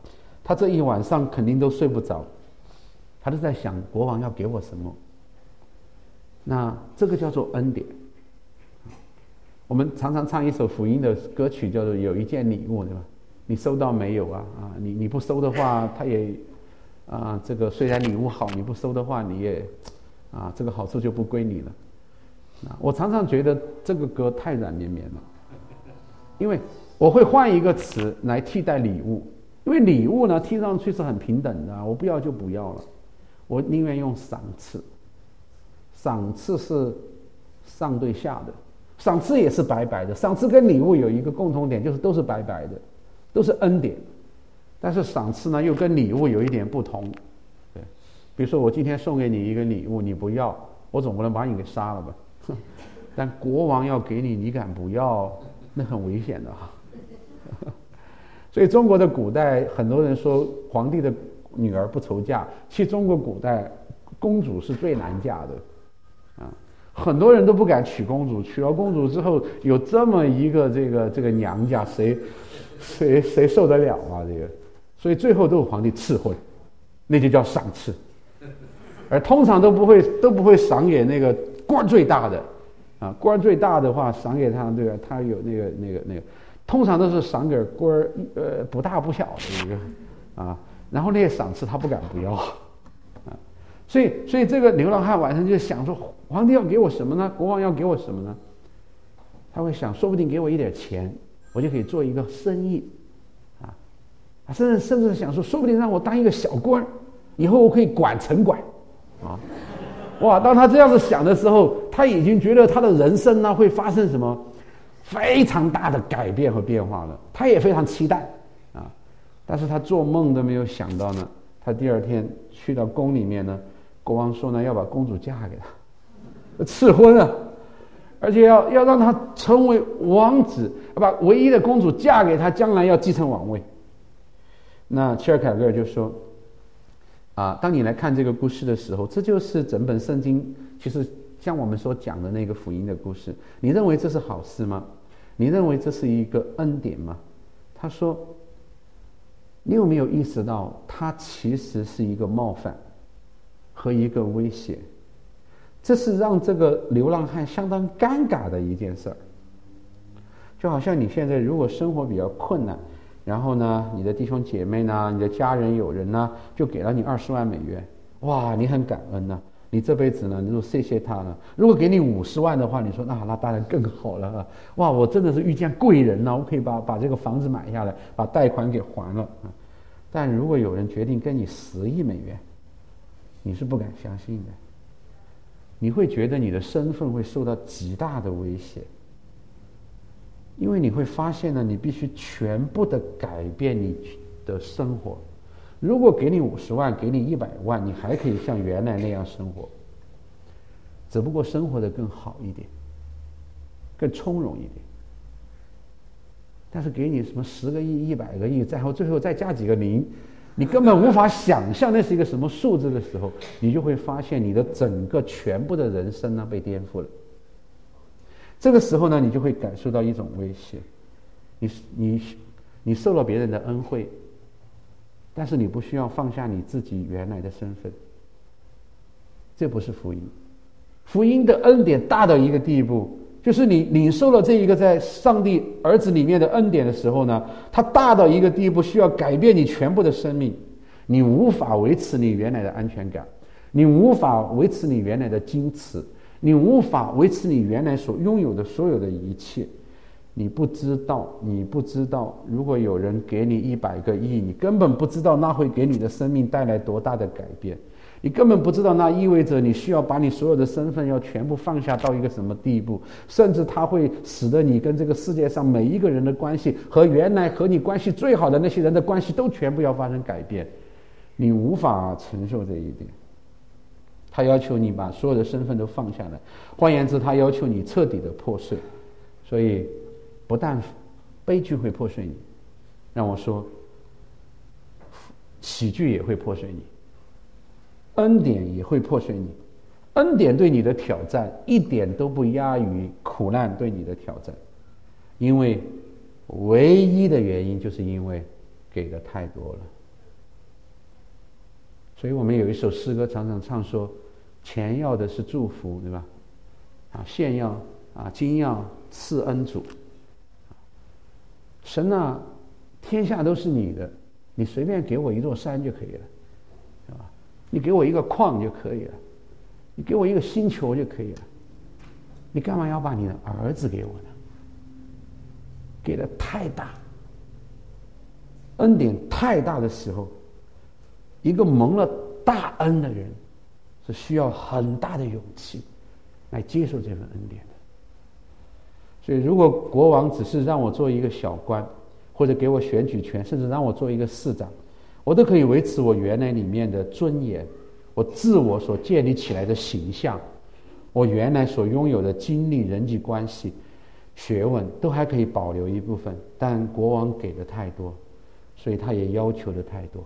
他这一晚上肯定都睡不着，他都在想国王要给我什么。那这个叫做恩典。我们常常唱一首福音的歌曲，叫做有一件礼物，对吧？你收到没有啊？你不收的话，他也这个虽然礼物好，你不收的话，你也这个好处就不归你了。我常常觉得这个歌太软绵绵了，因为我会换一个词来替代礼物，因为礼物呢听上去是很平等的，我不要就不要了，我宁愿用赏赐。赏赐是上对下的，赏赐也是白白的，赏赐跟礼物有一个共同点，就是都是白白的，都是恩典。但是赏赐呢又跟礼物有一点不同，对，比如说我今天送给你一个礼物，你不要，我总不能把你给杀了吧？但国王要给你，你敢不要，那很危险的哈。所以中国的古代很多人说皇帝的女儿不愁嫁，其实中国古代公主是最难嫁的。很多人都不敢娶公主，娶了公主之后有这么一个这个娘家，谁受得了啊？这个，所以最后都是皇帝赐婚，那就叫赏赐，而通常都不会赏给那个官最大的，官最大的话赏给他，对吧？他有那个，通常都是赏给官不大不小的一个然后那些赏赐他不敢不要。所以这个流浪汉晚上就想说，皇帝要给我什么呢？国王要给我什么呢？他会想，说不定给我一点钱，我就可以做一个生意，甚至想说不定让我当一个小官，以后我可以管城管，哇！当他这样子想的时候，他已经觉得他的人生呢会发生什么非常大的改变和变化了，他也非常期待但是他做梦都没有想到呢，他第二天去到宫里面呢。国王说呢，要把公主嫁给他，赐婚啊，而且要让他成为王子，把唯一的公主嫁给他，将来要继承王位。那切尔凯格尔就说，当你来看这个故事的时候，这就是整本圣经其实像我们所讲的那个福音的故事。你认为这是好事吗？你认为这是一个恩典吗？他说，你有没有意识到，它其实是一个冒犯和一个威胁，这是让这个流浪汉相当尴尬的一件事儿。就好像你现在如果生活比较困难，然后呢，你的弟兄姐妹呢，你的家人友人呢，就给了你20万美元，哇，你很感恩呢，你这辈子呢，你就谢谢他了。如果给你50万的话，你说那当然更好了，哇，我真的是遇见贵人了，我可以把这个房子买下来，把贷款给还了。但如果有人决定跟你10亿美元，你是不敢相信的，你会觉得你的身份会受到极大的威胁，因为你会发现呢，你必须全部的改变你的生活。如果给你50万，给你100万，你还可以像原来那样生活，只不过生活的更好一点，更从容一点。但是给你什么10个亿、100个亿，最后再加几个零，你根本无法想象那是一个什么数字的时候，你就会发现你的整个全部的人生呢被颠覆了。这个时候呢，你就会感受到一种威胁，你受了别人的恩惠，但是你不需要放下你自己原来的身份。这不是福音。福音的恩典大到一个地步，就是你领受了这一个在上帝儿子里面的恩典的时候呢，它大到一个地步，需要改变你全部的生命。你无法维持你原来的安全感，你无法维持你原来的矜持，你无法维持你原来所拥有的所有的一切。你不知道，如果有人给你100个亿，你根本不知道那会给你的生命带来多大的改变。你根本不知道那意味着你需要把你所有的身份要全部放下到一个什么地步，甚至它会使得你跟这个世界上每一个人的关系和原来和你关系最好的那些人的关系都全部要发生改变。你无法承受这一点。他要求你把所有的身份都放下来，换言之，他要求你彻底的破碎。所以不但悲剧会破碎你，让我说喜剧也会破碎你，恩典也会破碎你。恩典对你的挑战一点都不亚于苦难对你的挑战，因为唯一的原因就是因为给的太多了。 所以我们有一首诗歌常常唱说，钱要的是祝福，对吧？现要今要赐恩主。神啊，天下都是你的，你随便给我一座山就可以了，对吧？你给我一个矿就可以了，你给我一个星球就可以了，你干嘛要把你的儿子给我呢？给的太大，恩典太大的时候，一个蒙了大恩的人是需要很大的勇气来接受这份恩典的。所以如果国王只是让我做一个小官，或者给我选举权，甚至让我做一个市长，我都可以维持我原来里面的尊严，我自我所建立起来的形象，我原来所拥有的经历、人际关系、学问都还可以保留一部分。但国王给的太多，所以他也要求的太多。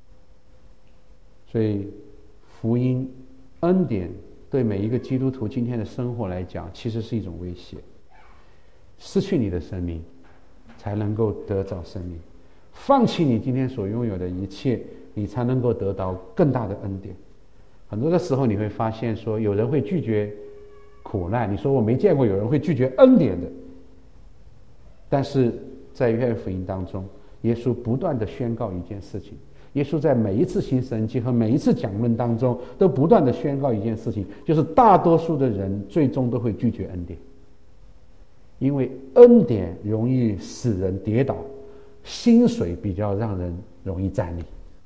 所以福音恩典对每一个基督徒今天的生活来讲，其实是一种威胁。失去你的生命才能够得着生命，放弃你今天所拥有的一切，你才能够得到更大的恩典。很多的时候你会发现说，有人会拒绝苦难，你说我没见过有人会拒绝恩典的。但是在约翰福音当中，耶稣不断的宣告一件事情，耶稣在每一次行神迹和每一次讲论当中都不断的宣告一件事情，就是大多数的人最终都会拒绝恩典。因为恩典容易使人跌倒，薪水比较让人容易站立。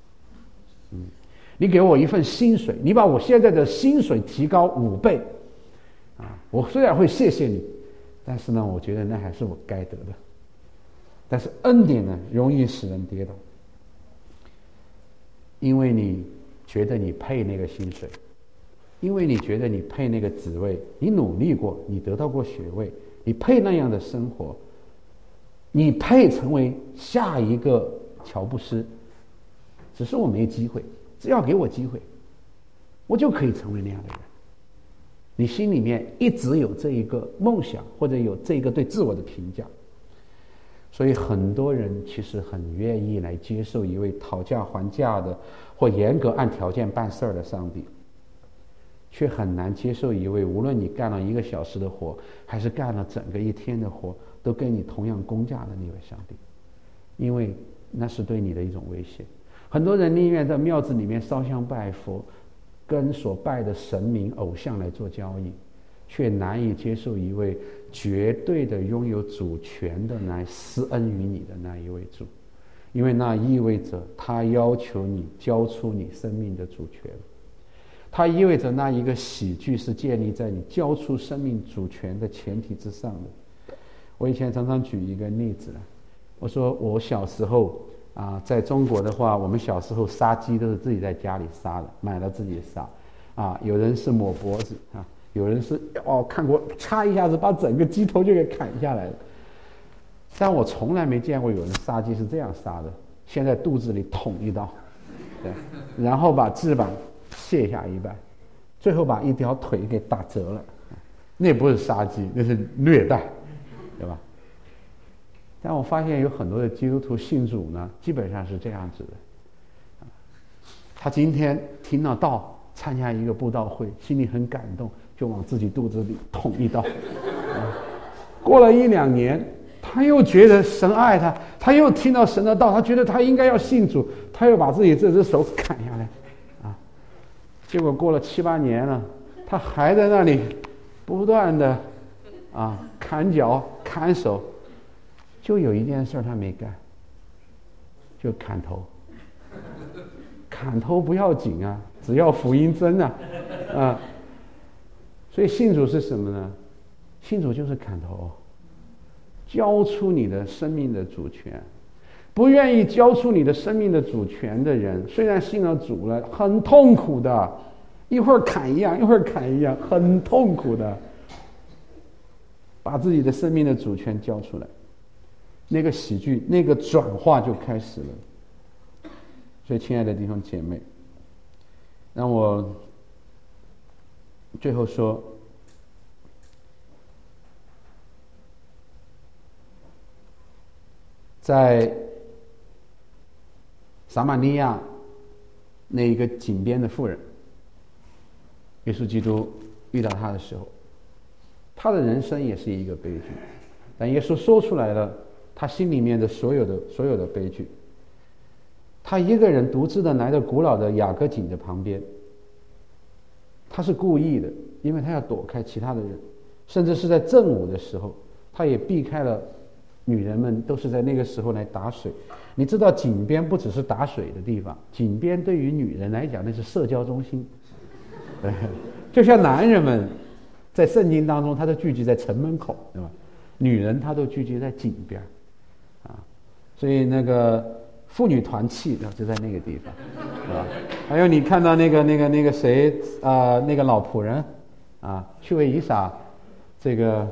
你给我一份薪水，你把我现在的薪水提高5倍，我虽然会谢谢你，但是呢，我觉得那还是我该得的。但是恩典呢，容易使人跌倒，因为你觉得你配那个薪水，因为你觉得你配那个职位，你努力过，你得到过学位，你配那样的生活，你配成为下一个乔布斯，只是我没机会，只要给我机会，我就可以成为那样的人。你心里面一直有这一个梦想，或者有这一个对自我的评价，所以很多人其实很愿意来接受一位讨价还价的或严格按条件办事儿的上帝，却很难接受一位无论你干了1个小时的活，还是干了整个1天的活，都跟你同样工价的那位上帝，因为那是对你的一种威胁。很多人宁愿在庙子里面烧香拜佛，跟所拜的神明偶像来做交易，却难以接受一位绝对的拥有主权的来施恩于你的那一位主，因为那意味着他要求你交出你生命的主权，它意味着那一个喜剧是建立在你交出生命主权的前提之上的。我以前常常举一个例子，我说我小时候在中国的话，我们小时候杀鸡都是自己在家里杀的，买了自己杀有人是抹脖子有人是看过嚓一下子把整个鸡头就给砍下来了。但我从来没见过有人杀鸡是这样杀的，先在肚子里捅一刀，对，然后把翅膀卸下一半，最后把一条腿给打折了，那不是杀鸡，那是虐待，对吧？但我发现有很多的基督徒信主呢，基本上是这样子的，他今天听了道，参加一个布道会，心里很感动，就往自己肚子里捅一刀，过了1、2年，他又觉得神爱他，他又听到神的道，他觉得他应该要信主，他又把自己这只手砍下来，结果过了7、8年了，他还在那里不断的砍脚砍手，就有一件事他没干，就砍头。砍头不要紧只要福音真所以信主是什么呢？信主就是砍头，交出你的生命的主权。不愿意交出你的生命的主权的人，虽然信了主了，很痛苦的，一会儿砍一样，一会儿砍一样，很痛苦的，把自己的生命的主权交出来，那个喜剧，那个转化就开始了。所以亲爱的弟兄姐妹，让我最后说，在撒玛利亚那一个井边的妇人，耶稣基督遇到他的时候，他的人生也是一个悲剧，但耶稣说出来了他心里面的所有的悲剧。他一个人独自的来到古老的雅各井的旁边，他是故意的，因为他要躲开其他的人，甚至是在正午的时候，他也避开了女人们都是在那个时候来打水。你知道井边不只是打水的地方，井边对于女人来讲那是社交中心。对，就像男人们在圣经当中他都聚集在城门口，对吧？女人她都聚集在井边啊，所以那个妇女团契就在那个地方，是吧？还有你看到那个谁那个老仆人啊，去为以撒这个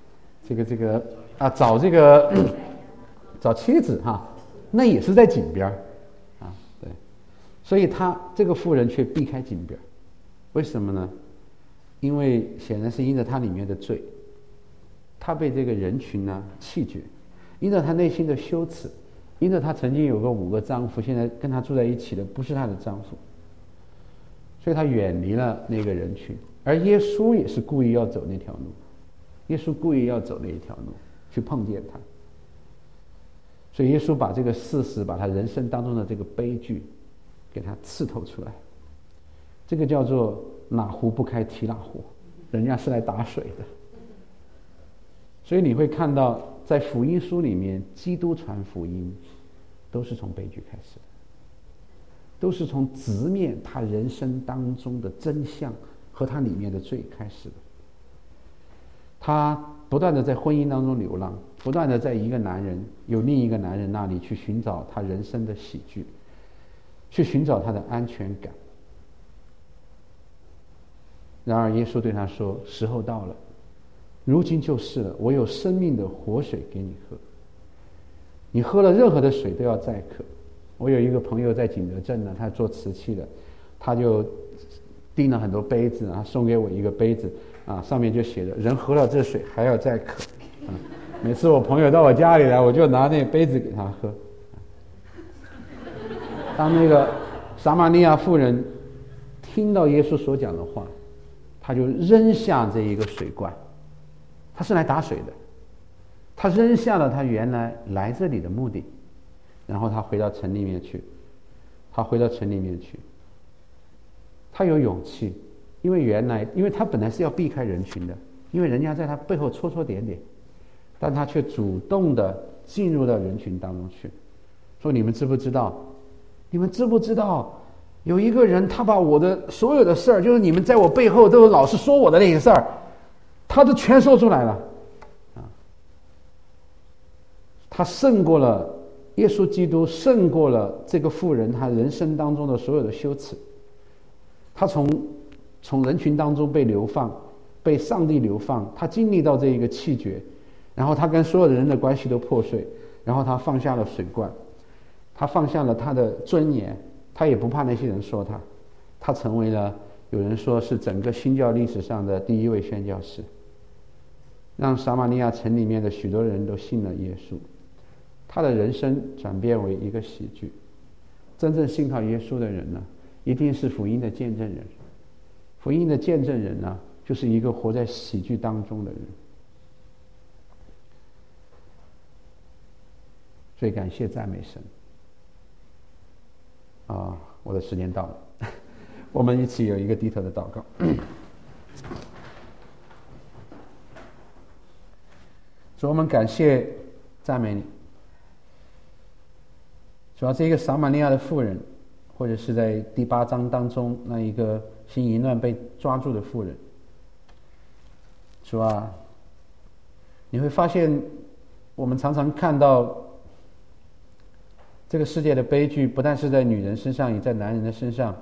找这个找妻子哈，那也是在井边啊，对，所以他这个妇人却避开井边，为什么呢？因为显然是因着他里面的罪，他被这个人群呢弃绝，因着他内心的羞耻，因着他曾经有过5个丈夫，现在跟他住在一起的不是他的丈夫，所以他远离了那个人群。而耶稣也是故意要走那条路，耶稣故意要走那一条路去碰见他，所以耶稣把这个事实，把他人生当中的这个悲剧给他刺透出来。这个叫做哪壶不开提哪壶，人家是来打水的。所以你会看到在福音书里面，基督传福音都是从悲剧开始的，都是从直面他人生当中的真相和他里面的罪开始的。他不断的在婚姻当中流浪，不断的在一个男人有另一个男人那里去寻找他人生的喜剧，去寻找他的安全感。然而耶稣对他说，时候到了，如今就是了，我有生命的活水给你喝，你喝了任何的水都要再渴。我有一个朋友在景德镇呢，他做瓷器的，他就订了很多杯子，然后送给我一个杯子啊，上面就写着人喝了这水还要再渴啊。每次我朋友到我家里来，我就拿那杯子给他喝。当那个撒玛利亚妇人听到耶稣所讲的话，他就扔下这一个水罐，他是来打水的，他扔下了他原来这里的目的，然后他回到城里面去，他有勇气，因为他本来是要避开人群的，因为人家在他背后戳戳点点，但他却主动的进入到人群当中去，说你们知不知道有一个人，他把我的所有的事儿，就是你们在我背后都老是说我的那些事儿，他都全说出来了啊！他胜过了耶稣基督，胜过了这个妇人他人生当中的所有的羞耻。他从人群当中被流放，被上帝流放，他经历到这一个气绝，然后他跟所有的人的关系都破碎，然后他放下了水罐，他放下了他的尊严，他也不怕那些人说他成为了有人说是整个新教历史上的第一位宣教士，让撒玛利亚城里面的许多人都信了耶稣。他的人生转变为一个喜剧。真正信靠耶稣的人呢，一定是福音的见证人。福音的见证人呢，就是一个活在喜剧当中的人。所以感谢赞美神啊！我的时间到了，我们一起有一个低头的祷告。主，我们感谢赞美你。主要这个撒玛利亚的妇人，或者是在第8章当中那一个行淫乱被抓住的妇人，主啊，你会发现我们常常看到这个世界的悲剧，不但是在女人身上，也在男人的身上。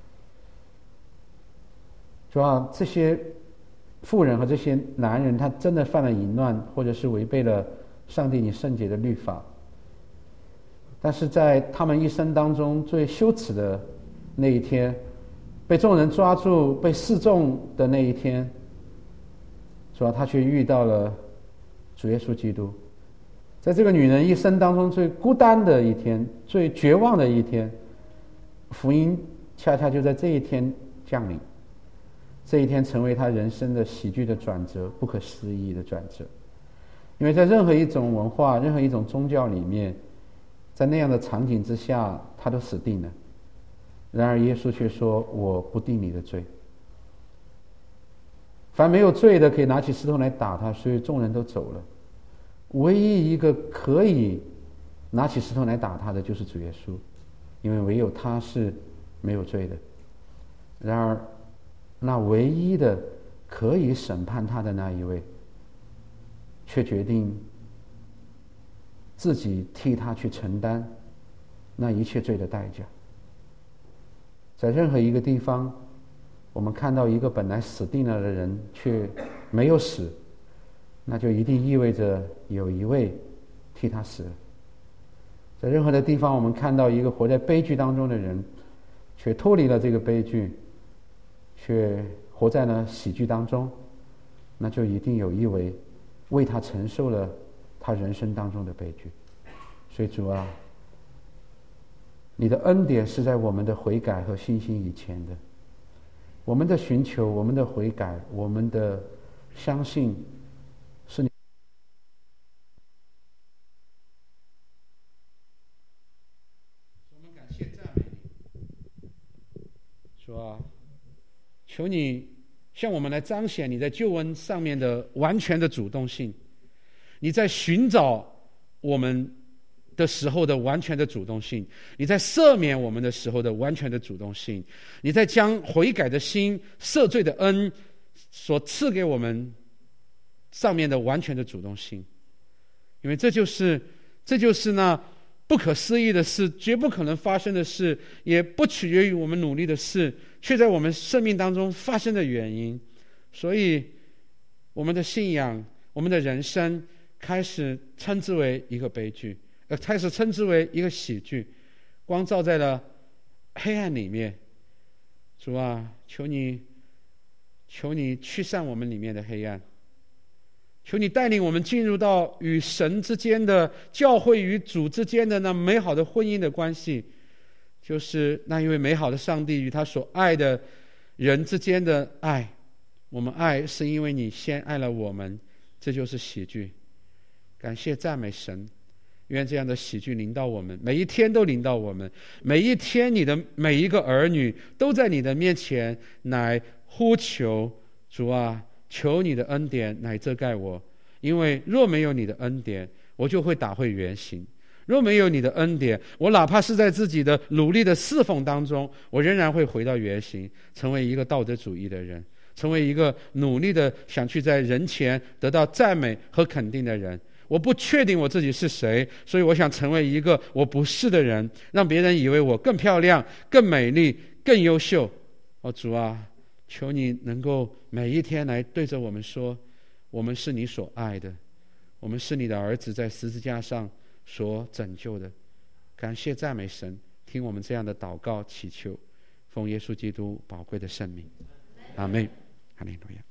主啊，这些妇人和这些男人，他真的犯了淫乱，或者是违背了上帝你圣洁的律法，但是在他们一生当中最羞耻的那一天，被众人抓住被示众的那一天，主啊，他却遇到了主耶稣基督。在这个女人一生当中最孤单的一天，最绝望的一天，福音恰恰就在这一天降临，这一天成为他人生的喜剧的转折，不可思议的转折。因为在任何一种文化、任何一种宗教里面，在那样的场景之下，他都死定了。然而耶稣却说：“我不定你的罪。”凡没有罪的，可以拿起石头来打他，所以众人都走了。唯一一个可以拿起石头来打他的，就是主耶稣，因为唯有他是没有罪的。然而，那唯一的可以审判他的那一位，却决定自己替他去承担那一切罪的代价。在任何一个地方，我们看到一个本来死定了的人却没有死，那就一定意味着有一位替他死了。在任何的地方，我们看到一个活在悲剧当中的人，却脱离了这个悲剧，却活在了喜剧当中，那就一定有一位为他承受了他人生当中的悲剧。所以主啊，你的恩典是在我们的悔改和信心以前的。我们的寻求，我们的悔改，我们的相信，是你。我们感谢赞美你，主啊，求你向我们来彰显你在救恩上面的完全的主动性，你在寻找我们的时候的完全的主动性，你在赦免我们的时候的完全的主动性，你在将悔改的心、赦罪的恩所赐给我们上面的完全的主动性。因为这就是那不可思议的事，绝不可能发生的事，也不取决于我们努力的事，却在我们生命当中发生的原因。所以我们的信仰，我们的人生开始称之为一个悲剧，开始称之为一个喜剧，光照在了黑暗里面。主啊，求你驱散我们里面的黑暗，求你带领我们进入到与神之间的、教会与主之间的那美好的婚姻的关系，就是那一位美好的上帝与他所爱的人之间的爱。我们爱是因为你先爱了我们，这就是喜剧。感谢赞美神，愿这样的喜剧临到我们，每一天都临到我们，每一天你的每一个儿女都在你的面前乃呼求。主啊，求你的恩典乃遮盖我，因为若没有你的恩典，我就会打回原形。若没有你的恩典，我哪怕是在自己的努力的侍奉当中，我仍然会回到原形，成为一个道德主义的人，成为一个努力的想去在人前得到赞美和肯定的人。我不确定我自己是谁，所以我想成为一个我不是的人，让别人以为我更漂亮、更美丽、更优秀。主啊，求你能够每一天来对着我们说，我们是你所爱的，我们是你的儿子，在十字架上所拯救的。感谢赞美神，听我们这样的祷告祈求，奉耶稣基督宝贵的圣名，阿们。哈利路亚。